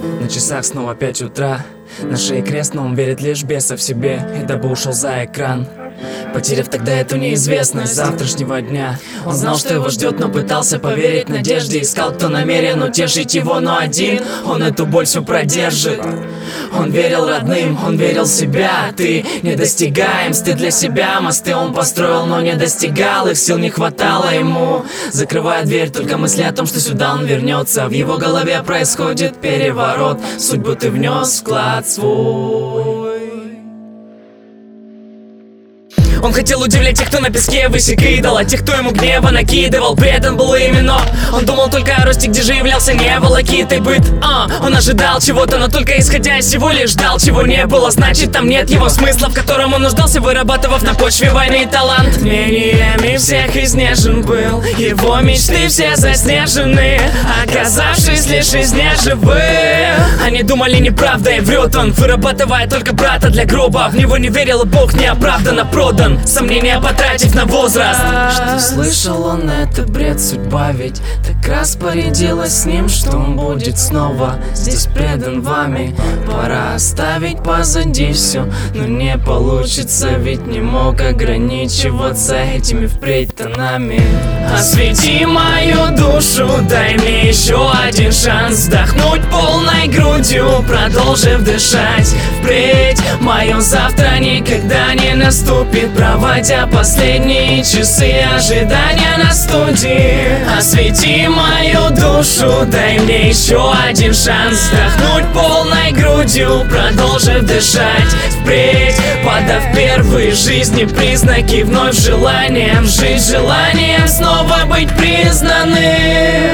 На часах снова 5 утра. На шее крест, но он верит лишь беса в себе, и дабы ушел за экран, потеряв тогда эту неизвестность завтрашнего дня. Он знал, что его ждет, но пытался поверить надежде. Искал, кто намерен утешить его, но один он эту боль всю продержит. Он верил родным, он верил в себя. Ты недостигаем, стыд для себя. Мосты он построил, но не достигал. Их сил не хватало ему. Закрывая дверь, только мысли о том, что сюда он вернется. В его голове происходит переворот. Судьбу ты внес, вклад свой. Он хотел удивлять тех, кто на песке высек идола, тех, кто ему гнева накидывал, предан был именно. Он думал только о росте, где же являлся не волокитой быт. Он ожидал чего-то, но только исходя из всего лишь ждал, чего не было. Значит, там нет его смысла, в котором он нуждался, вырабатывав на почве войны талант. Мнениями всех изнежен был, его мечты все заснежены, оказавшись лишь из неживых. Они думали неправда, и врет он, вырабатывая только брата для гроба. В него не верил, и Бог неоправданно продан, сомнения потратив на возраст. Что слышал он, это бред, судьба ведь так распорядилась с ним, что он будет снова здесь предан вами. Пора оставить позади все, но не получится, ведь не мог ограничиваться этими впредь тонами. Освети мою душу, дай мне еще один шанс вздохнуть полной грудью, продолжив дышать. Впредь мое завтра никогда не наступит, проводя последние часы ожидания на студии. Освети мою душу, дай мне еще один шанс вздохнуть полной грудью, продолжив дышать. Впредь, подав первые жизни признаки, вновь желанием жить, желанием снова быть признанным.